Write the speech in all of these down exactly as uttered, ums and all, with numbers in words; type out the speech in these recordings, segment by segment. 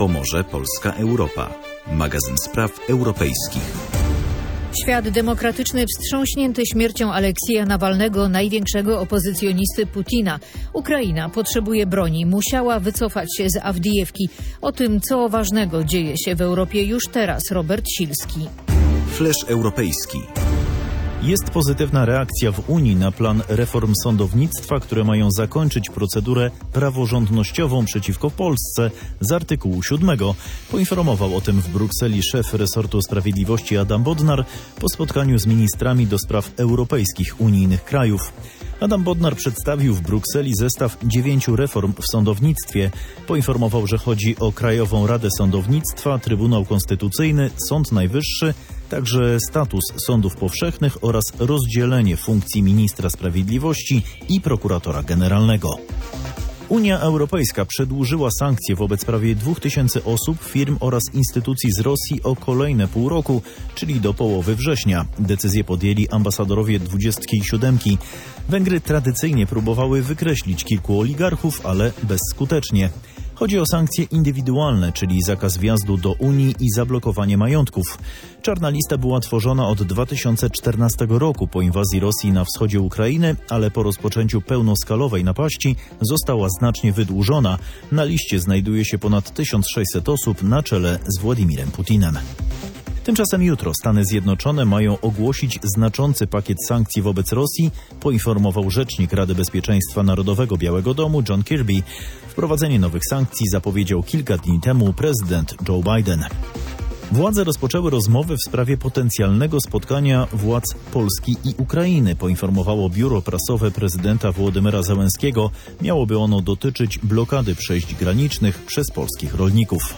Pomoże Polska Europa. Magazyn spraw europejskich. Świat demokratyczny wstrząśnięty śmiercią Aleksieja Nawalnego, największego opozycjonisty Putina. Ukraina potrzebuje broni, musiała wycofać się z Awdijewki. O tym, co ważnego dzieje się w Europie już teraz, Robert Silski. Flash europejski. Jest pozytywna reakcja w Unii na plan reform sądownictwa, które mają zakończyć procedurę praworządnościową przeciwko Polsce z artykułu siódmego. Poinformował o tym w Brukseli szef resortu sprawiedliwości Adam Bodnar po spotkaniu z ministrami do spraw europejskich unijnych krajów. Adam Bodnar przedstawił w Brukseli zestaw dziewięciu reform w sądownictwie. Poinformował, że chodzi o Krajową Radę Sądownictwa, Trybunał Konstytucyjny, Sąd Najwyższy, także status sądów powszechnych oraz rozdzielenie funkcji ministra sprawiedliwości i prokuratora generalnego. Unia Europejska przedłużyła sankcje wobec prawie dwóch tysięcy osób, firm oraz instytucji z Rosji o kolejne pół roku, czyli do połowy września. Decyzję podjęli ambasadorowie dwudziestki siódemki. Węgry tradycyjnie próbowały wykreślić kilku oligarchów, ale bezskutecznie. Chodzi o sankcje indywidualne, czyli zakaz wjazdu do Unii i zablokowanie majątków. Czarna lista była tworzona od dwa tysiące czternastego roku po inwazji Rosji na wschodzie Ukrainy, ale po rozpoczęciu pełnoskalowej napaści została znacznie wydłużona. Na liście znajduje się ponad tysiąc sześćset osób na czele z Władimirem Putinem. Tymczasem jutro Stany Zjednoczone mają ogłosić znaczący pakiet sankcji wobec Rosji, poinformował rzecznik Rady Bezpieczeństwa Narodowego Białego Domu John Kirby. Wprowadzenie nowych sankcji zapowiedział kilka dni temu prezydent Joe Biden. Władze rozpoczęły rozmowy w sprawie potencjalnego spotkania władz Polski i Ukrainy, poinformowało biuro prasowe prezydenta Wołodymyra Zełenskiego. Miałoby ono dotyczyć blokady przejść granicznych przez polskich rolników.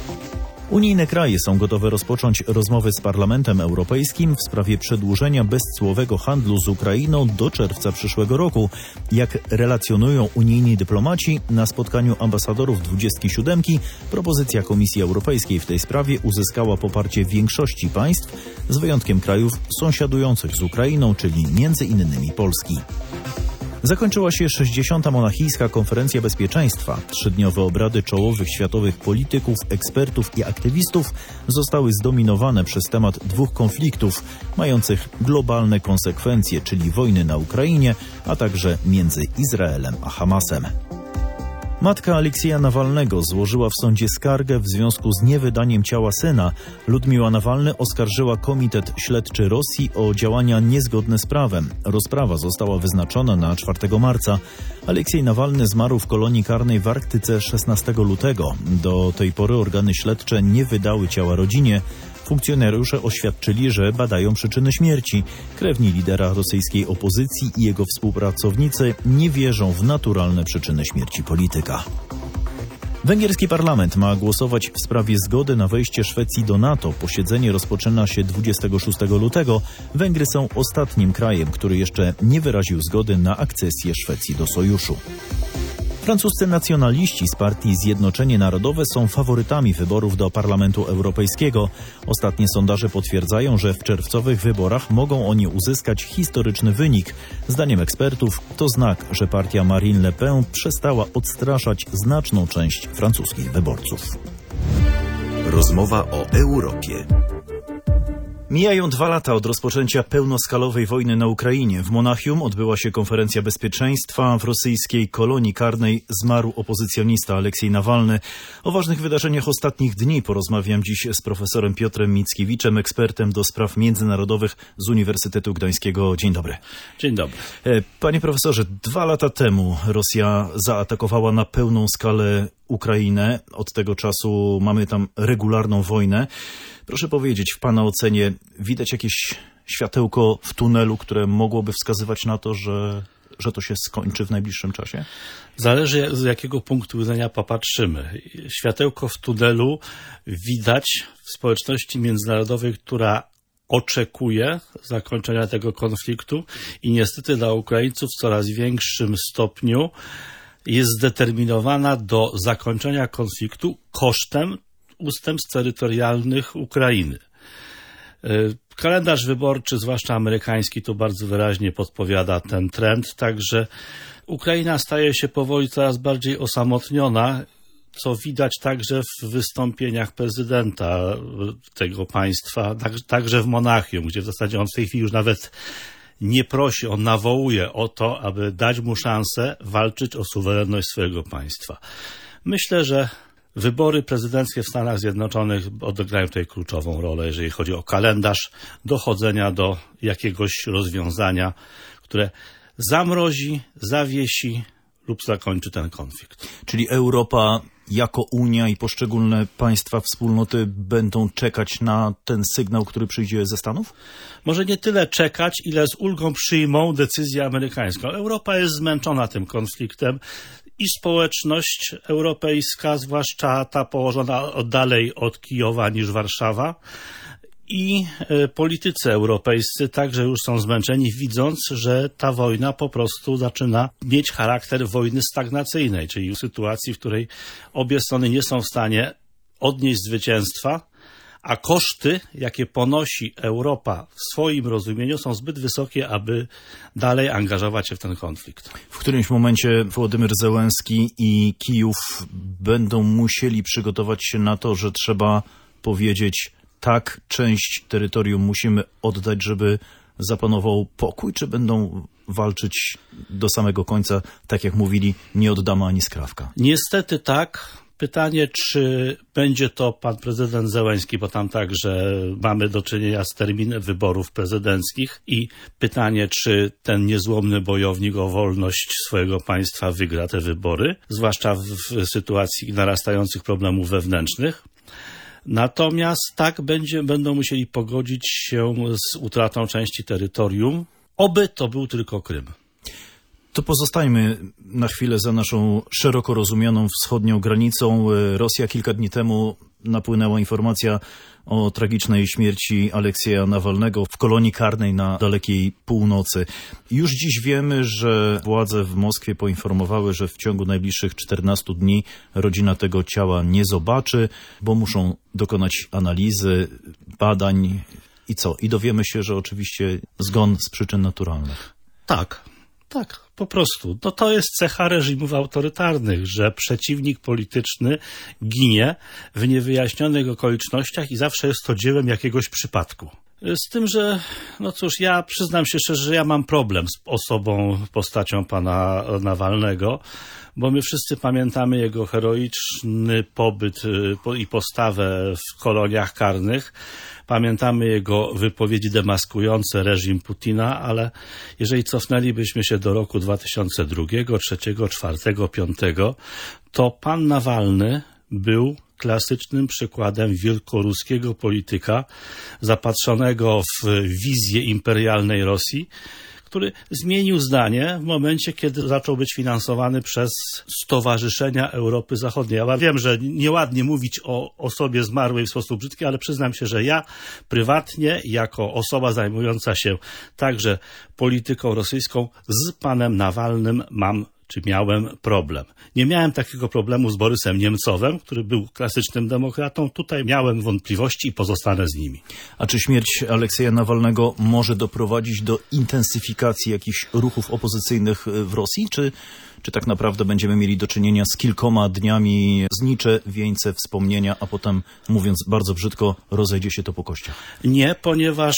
Unijne kraje są gotowe rozpocząć rozmowy z Parlamentem Europejskim w sprawie przedłużenia bezcłowego handlu z Ukrainą do czerwca przyszłego roku. Jak relacjonują unijni dyplomaci, na spotkaniu ambasadorów dwudziestki siódemki propozycja Komisji Europejskiej w tej sprawie uzyskała poparcie większości państw, z wyjątkiem krajów sąsiadujących z Ukrainą, czyli między innymi Polski. Zakończyła się sześćdziesiąta Monachijska Konferencja Bezpieczeństwa. Trzydniowe obrady czołowych światowych polityków, ekspertów i aktywistów zostały zdominowane przez temat dwóch konfliktów mających globalne konsekwencje, czyli wojny na Ukrainie, a także między Izraelem a Hamasem. Matka Aleksieja Nawalnego złożyła w sądzie skargę w związku z niewydaniem ciała syna. Ludmiła Nawalny oskarżyła Komitet Śledczy Rosji o działania niezgodne z prawem. Rozprawa została wyznaczona na czwartego marca. Aleksiej Nawalny zmarł w kolonii karnej w Arktyce szesnastego lutego. Do tej pory organy śledcze nie wydały ciała rodzinie. Funkcjonariusze oświadczyli, że badają przyczyny śmierci. Krewni lidera rosyjskiej opozycji i jego współpracownicy nie wierzą w naturalne przyczyny śmierci polityka. Węgierski parlament ma głosować w sprawie zgody na wejście Szwecji do NATO. Posiedzenie rozpoczyna się dwudziestego szóstego lutego. Węgry są ostatnim krajem, który jeszcze nie wyraził zgody na akcesję Szwecji do sojuszu. Francuscy nacjonaliści z partii Zjednoczenie Narodowe są faworytami wyborów do Parlamentu Europejskiego. Ostatnie sondaże potwierdzają, że w czerwcowych wyborach mogą oni uzyskać historyczny wynik. Zdaniem ekspertów to znak, że partia Marine Le Pen przestała odstraszać znaczną część francuskich wyborców. Rozmowa o Europie. Mijają dwa lata od rozpoczęcia pełnoskalowej wojny na Ukrainie. W Monachium odbyła się konferencja bezpieczeństwa. W rosyjskiej kolonii karnej zmarł opozycjonista Aleksiej Nawalny. O ważnych wydarzeniach ostatnich dni porozmawiam dziś z profesorem Piotrem Mickiewiczem, ekspertem do spraw międzynarodowych z Uniwersytetu Gdańskiego. Dzień dobry. Dzień dobry. Panie profesorze, dwa lata temu Rosja zaatakowała na pełną skalę Ukrainę. Od tego czasu mamy tam regularną wojnę. Proszę powiedzieć, w pana ocenie widać jakieś światełko w tunelu, które mogłoby wskazywać na to, że, że to się skończy w najbliższym czasie? Zależy, z jakiego punktu widzenia popatrzymy. Światełko w tunelu widać w społeczności międzynarodowej, która oczekuje zakończenia tego konfliktu i niestety dla Ukraińców w coraz większym stopniu jest zdeterminowana do zakończenia konfliktu kosztem ustępstw terytorialnych Ukrainy. Kalendarz wyborczy, zwłaszcza amerykański, tu bardzo wyraźnie podpowiada ten trend, także Ukraina staje się powoli coraz bardziej osamotniona. co widać także w wystąpieniach prezydenta tego państwa, także w Monachium, gdzie w zasadzie on w tej chwili już nawet nie prosi, on nawołuje o to, aby dać mu szansę walczyć o suwerenność swojego państwa. Myślę, że wybory prezydenckie w Stanach Zjednoczonych odegrają tutaj kluczową rolę, jeżeli chodzi o kalendarz dochodzenia do jakiegoś rozwiązania, które zamrozi, zawiesi lub zakończy ten konflikt. Czyli Europa jako Unia i poszczególne państwa wspólnoty będą czekać na ten sygnał, który przyjdzie ze Stanów? Może nie tyle czekać, ile z ulgą przyjmą decyzję amerykańską. Europa jest zmęczona tym konfliktem i społeczność europejska, zwłaszcza ta położona dalej od Kijowa niż Warszawa, i politycy europejscy także już są zmęczeni, widząc, że ta wojna po prostu zaczyna mieć charakter wojny stagnacyjnej, czyli sytuacji, w której obie strony nie są w stanie odnieść zwycięstwa, a koszty, jakie ponosi Europa w swoim rozumieniu, są zbyt wysokie, aby dalej angażować się w ten konflikt. W którymś momencie Wołodymyr Zełenski i Kijów będą musieli przygotować się na to, że trzeba powiedzieć: tak, część terytorium musimy oddać, żeby zapanował pokój, czy będą walczyć do samego końca, tak jak mówili, nie oddamy ani skrawka? Niestety tak. Pytanie, czy będzie to pan prezydent Zełenski, bo tam także mamy do czynienia z terminem wyborów prezydenckich, i pytanie, czy ten niezłomny bojownik o wolność swojego państwa wygra te wybory, zwłaszcza w, w sytuacji narastających problemów wewnętrznych. Natomiast tak będzie, będą musieli pogodzić się z utratą części terytorium, oby to był tylko Krym. To pozostajmy na chwilę za naszą szeroko rozumianą wschodnią granicą. Rosja kilka dni temu napłynęła informacja o tragicznej śmierci Aleksieja Nawalnego w kolonii karnej na dalekiej północy. Już dziś wiemy, że władze w Moskwie poinformowały, że w ciągu najbliższych czternastu dni rodzina tego ciała nie zobaczy, bo muszą dokonać analizy, badań i co? I dowiemy się, że oczywiście zgon z przyczyn naturalnych. Tak. Tak, po prostu. No to jest cecha reżimów autorytarnych, że przeciwnik polityczny ginie w niewyjaśnionych okolicznościach i zawsze jest to dziełem jakiegoś przypadku. Z tym, że, no cóż, ja przyznam się szczerze, że ja mam problem z osobą, postacią pana Nawalnego, bo my wszyscy pamiętamy jego heroiczny pobyt i postawę w koloniach karnych. Pamiętamy jego wypowiedzi demaskujące reżim Putina, ale jeżeli cofnęlibyśmy się do roku dwa tysiące drugiego, dwa tysiące trzeciego, dwa tysiące czwartego, dwa tysiące piątego, to pan Nawalny był klasycznym przykładem wielkoruskiego polityka zapatrzonego w wizję imperialnej Rosji, który zmienił zdanie w momencie, kiedy zaczął być finansowany przez Stowarzyszenia Europy Zachodniej. Ja wiem, że nieładnie mówić o osobie zmarłej w sposób brzydki, ale przyznam się, że ja prywatnie, jako osoba zajmująca się także polityką rosyjską, z panem Nawalnym mam czy miałem problem. Nie miałem takiego problemu z Borysem Niemcowem, który był klasycznym demokratą. Tutaj miałem wątpliwości i pozostanę z nimi. A czy śmierć Aleksieja Nawalnego może doprowadzić do intensyfikacji jakichś ruchów opozycyjnych w Rosji? Czy, czy tak naprawdę będziemy mieli do czynienia z kilkoma dniami znicze wieńce wspomnienia, a potem, mówiąc bardzo brzydko, rozejdzie się to po kościach? Nie, ponieważ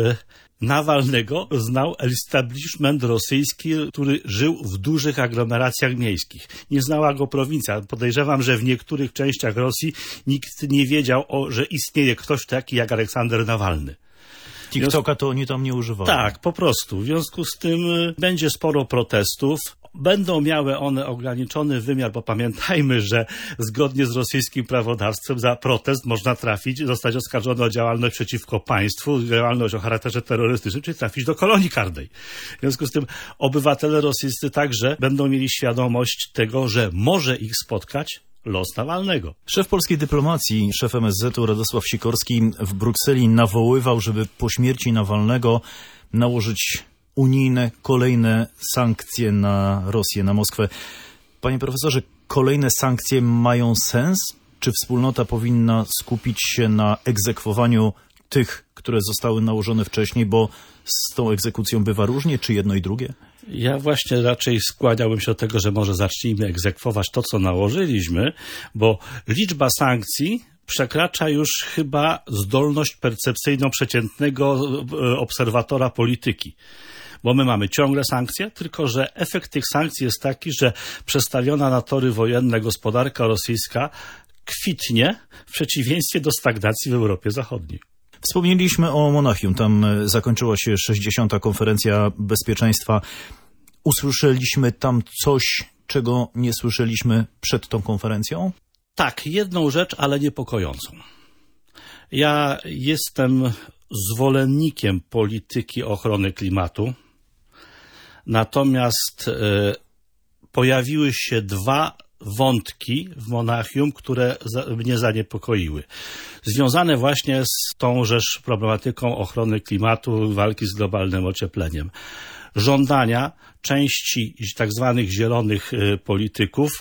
Nawalnego znał establishment rosyjski, który żył w dużych aglomeracjach miejskich. Nie znała go prowincja. Podejrzewam, że w niektórych częściach Rosji nikt nie wiedział, o, że istnieje ktoś taki jak Aleksander Nawalny. TikToka to oni tam nie używają. Tak, po prostu. W związku z tym będzie sporo protestów. Będą miały one ograniczony wymiar, bo pamiętajmy, że zgodnie z rosyjskim prawodawstwem za protest można trafić, zostać oskarżony o działalność przeciwko państwu, działalność o charakterze terrorystycznym, czyli trafić do kolonii karnej. W związku z tym obywatele rosyjscy także będą mieli świadomość tego, że może ich spotkać los Nawalnego. Szef polskiej dyplomacji, szef M S Z u Radosław Sikorski w Brukseli nawoływał, żeby po śmierci Nawalnego nałożyć unijne, kolejne sankcje na Rosję, na Moskwę. Panie profesorze, kolejne sankcje mają sens? Czy wspólnota powinna skupić się na egzekwowaniu tych, które zostały nałożone wcześniej, bo z tą egzekucją bywa różnie, czy jedno i drugie? Ja właśnie raczej skłaniałbym się do tego, że może zacznijmy egzekwować to, co nałożyliśmy, bo liczba sankcji przekracza już chyba zdolność percepcyjną przeciętnego obserwatora polityki. Bo my mamy ciągle sankcje, tylko że efekt tych sankcji jest taki, że przestawiona na tory wojenne gospodarka rosyjska kwitnie w przeciwieństwie do stagnacji w Europie Zachodniej. Wspomnieliśmy o Monachium. Tam zakończyła się sześćdziesiąta konferencja bezpieczeństwa. Usłyszeliśmy tam coś, czego nie słyszeliśmy przed tą konferencją? Tak, jedną rzecz, ale niepokojącą. Ja jestem zwolennikiem polityki ochrony klimatu, natomiast y, pojawiły się dwa wątki w Monachium, które za, mnie zaniepokoiły. Związane właśnie z tążeż problematyką ochrony klimatu, walki z globalnym ociepleniem. Żądania części tak zwanych zielonych y, polityków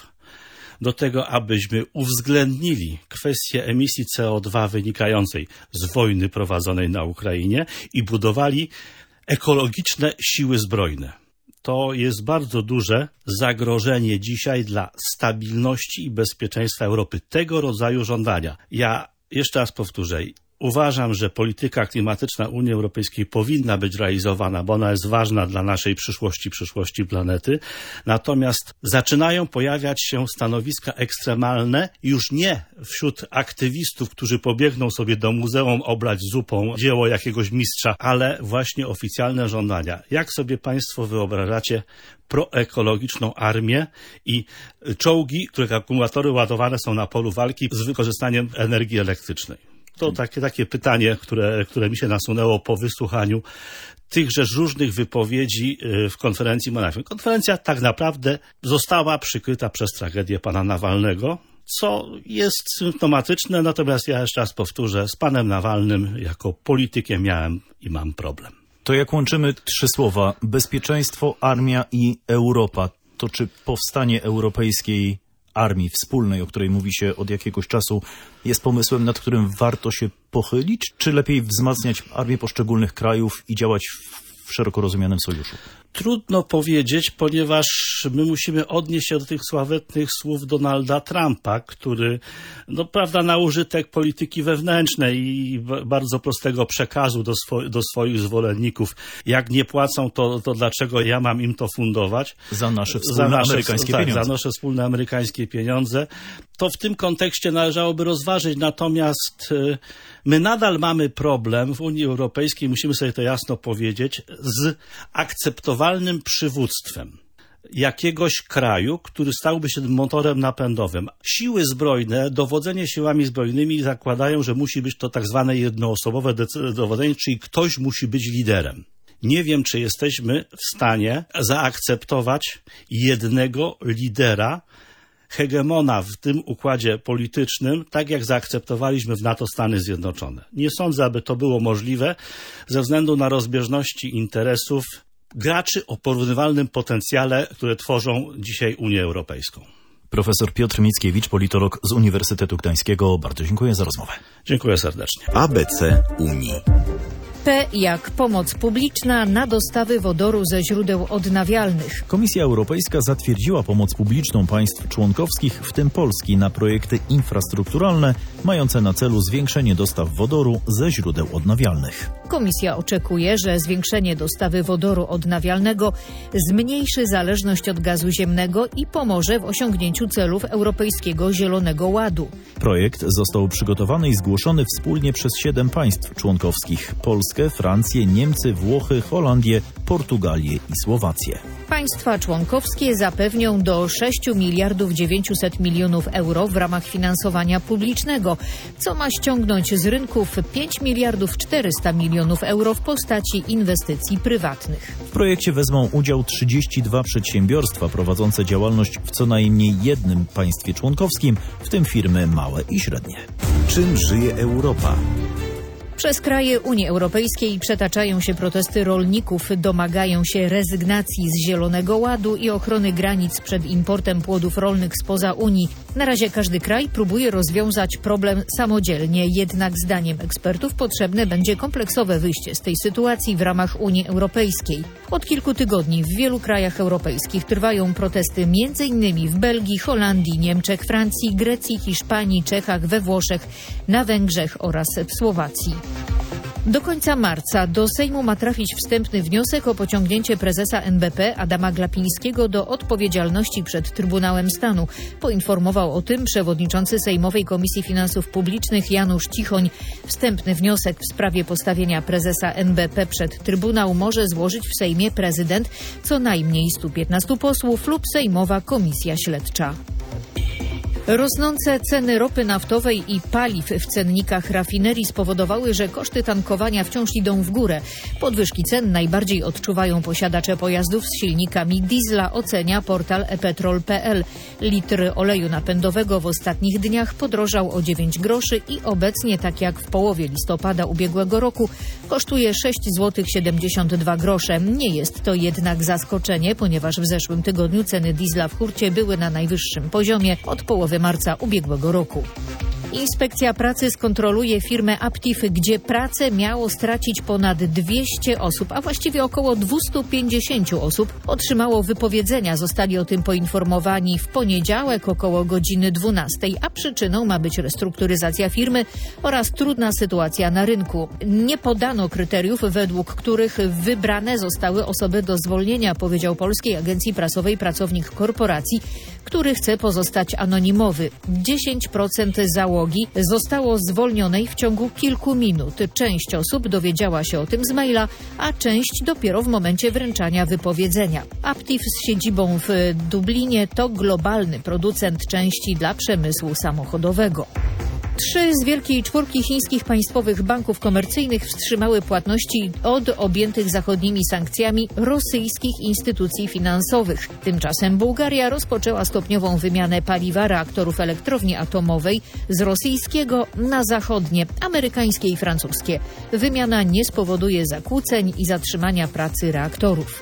do tego, abyśmy uwzględnili kwestię emisji C O dwa wynikającej z wojny prowadzonej na Ukrainie i budowali ekologiczne siły zbrojne. To jest bardzo duże zagrożenie dzisiaj dla stabilności i bezpieczeństwa Europy. Tego rodzaju żądania. Ja jeszcze raz powtórzę. Uważam, że polityka klimatyczna Unii Europejskiej powinna być realizowana, bo ona jest ważna dla naszej przyszłości, przyszłości planety. Natomiast zaczynają pojawiać się stanowiska ekstremalne już nie wśród aktywistów, którzy pobiegną sobie do muzeum obrać zupą dzieło jakiegoś mistrza, ale właśnie oficjalne żądania. Jak sobie państwo wyobrażacie proekologiczną armię i czołgi, których akumulatory ładowane są na polu walki z wykorzystaniem energii elektrycznej? To takie, takie pytanie, które, które mi się nasunęło po wysłuchaniu tychże różnych wypowiedzi w konferencji Monachium. Konferencja tak naprawdę została przykryta przez tragedię pana Nawalnego, co jest symptomatyczne, natomiast ja jeszcze raz powtórzę, z panem Nawalnym jako politykiem miałem i mam problem. To jak łączymy trzy słowa, bezpieczeństwo, armia i Europa, to czy powstanie europejskiej armii wspólnej, o której mówi się od jakiegoś czasu, jest pomysłem, nad którym warto się pochylić, czy lepiej wzmacniać armię poszczególnych krajów i działać w szeroko rozumianym sojuszu? Trudno powiedzieć, ponieważ my musimy odnieść się do tych sławetnych słów Donalda Trumpa, który, no prawda, na użytek polityki wewnętrznej i bardzo prostego przekazu do, swo- do swoich zwolenników. Jak nie płacą, to, to dlaczego ja mam im to fundować? Za nasze wspólne za nasze, amerykańskie tak, pieniądze. Za nasze wspólne amerykańskie pieniądze. To w tym kontekście należałoby rozważyć, natomiast my nadal mamy problem w Unii Europejskiej, musimy sobie to jasno powiedzieć, z akceptowalnym przywództwem jakiegoś kraju, który stałby się motorem napędowym. Siły zbrojne, dowodzenie siłami zbrojnymi zakładają, że musi być to tak zwane jednoosobowe dowodzenie, czyli ktoś musi być liderem. Nie wiem, czy jesteśmy w stanie zaakceptować jednego lidera, hegemona w tym układzie politycznym, tak jak zaakceptowaliśmy w NATO Stany Zjednoczone. Nie sądzę, aby to było możliwe ze względu na rozbieżności interesów graczy o porównywalnym potencjale, które tworzą dzisiaj Unię Europejską. Profesor Piotr Mickiewicz, politolog z Uniwersytetu Gdańskiego. Bardzo dziękuję za rozmowę. Dziękuję serdecznie. A B C Unii. P jak pomoc publiczna na dostawy wodoru ze źródeł odnawialnych. Komisja Europejska zatwierdziła pomoc publiczną państw członkowskich, w tym Polski, na projekty infrastrukturalne mające na celu zwiększenie dostaw wodoru ze źródeł odnawialnych. Komisja oczekuje, że zwiększenie dostawy wodoru odnawialnego zmniejszy zależność od gazu ziemnego i pomoże w osiągnięciu celów Europejskiego Zielonego Ładu. Projekt został przygotowany i zgłoszony wspólnie przez siedem państw członkowskich: Polskę, Francję, Niemcy, Włochy, Holandię, Portugalię i Słowację. Państwa członkowskie zapewnią do sześć miliardów dziewięćset milionów euro w ramach finansowania publicznego, co ma ściągnąć z rynków pięć miliardów czterysta milionów euro w postaci inwestycji prywatnych. W projekcie wezmą udział trzydzieści dwa przedsiębiorstwa prowadzące działalność w co najmniej jednym państwie członkowskim, w tym firmy małe i średnie. Czym żyje Europa? Przez kraje Unii Europejskiej przetaczają się protesty rolników, domagają się rezygnacji z Zielonego Ładu i ochrony granic przed importem płodów rolnych spoza Unii. Na razie każdy kraj próbuje rozwiązać problem samodzielnie, jednak zdaniem ekspertów potrzebne będzie kompleksowe wyjście z tej sytuacji w ramach Unii Europejskiej. Od kilku tygodni w wielu krajach europejskich trwają protesty między innymi w Belgii, Holandii, Niemczech, Francji, Grecji, Hiszpanii, Czechach, we Włoszech, na Węgrzech oraz w Słowacji. Do końca marca do Sejmu ma trafić wstępny wniosek o pociągnięcie prezesa N B P Adama Glapińskiego do odpowiedzialności przed Trybunałem Stanu. Poinformował o tym przewodniczący Sejmowej Komisji Finansów Publicznych Janusz Cichoń. Wstępny wniosek w sprawie postawienia prezesa N B P przed Trybunał może złożyć w Sejmie prezydent, co najmniej stu piętnastu posłów lub Sejmowa Komisja Śledcza. Rosnące ceny ropy naftowej i paliw w cennikach rafinerii spowodowały, że koszty tankowania wciąż idą w górę. Podwyżki cen najbardziej odczuwają posiadacze pojazdów z silnikami diesla, ocenia portal e petrol kropka pe el. Litr oleju napędowego w ostatnich dniach podrożał o dziewięć groszy i obecnie, tak jak w połowie listopada ubiegłego roku, kosztuje sześć złotych siedemdziesiąt dwa grosze. Nie jest to jednak zaskoczenie, ponieważ w zeszłym tygodniu ceny diesla w hurcie były na najwyższym poziomie od połowy marca ubiegłego roku. Inspekcja Pracy skontroluje firmę Aptiv, gdzie pracę miało stracić ponad dwieście osób, a właściwie około dwieście pięćdziesiąt osób otrzymało wypowiedzenia. Zostali o tym poinformowani w poniedziałek około godziny dwunastej, a przyczyną ma być restrukturyzacja firmy oraz trudna sytuacja na rynku. Nie podano kryteriów, według których wybrane zostały osoby do zwolnienia, powiedział Polskiej Agencji Prasowej pracownik korporacji, który chce pozostać anonimowy. dziesięć procent załogi zostało zwolnionej w ciągu kilku minut. Część osób dowiedziała się o tym z maila, a część dopiero w momencie wręczania wypowiedzenia. Aptiv z siedzibą w Dublinie to globalny producent części dla przemysłu samochodowego. Trzy z wielkiej czwórki chińskich państwowych banków komercyjnych wstrzymały płatności od objętych zachodnimi sankcjami rosyjskich instytucji finansowych. Tymczasem Bułgaria rozpoczęła stopniową wymianę paliwa reaktorów elektrowni atomowej z rosyjskiego na zachodnie, amerykańskie i francuskie. Wymiana nie spowoduje zakłóceń i zatrzymania pracy reaktorów.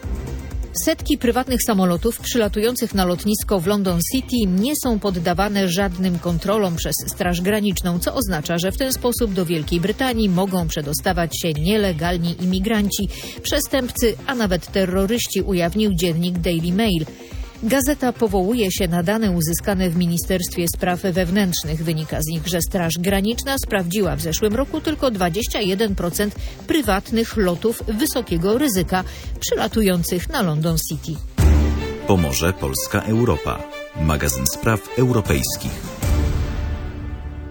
Setki prywatnych samolotów przylatujących na lotnisko w London City nie są poddawane żadnym kontrolom przez Straż Graniczną, co oznacza, że w ten sposób do Wielkiej Brytanii mogą przedostawać się nielegalni imigranci, przestępcy, a nawet terroryści, ujawnił dziennik Daily Mail. Gazeta powołuje się na dane uzyskane w Ministerstwie Spraw Wewnętrznych. Wynika z nich, że Straż Graniczna sprawdziła w zeszłym roku tylko dwadzieścia jeden procent prywatnych lotów wysokiego ryzyka przylatujących na London City. Pomoże Polska Europa. Magazyn spraw europejskich.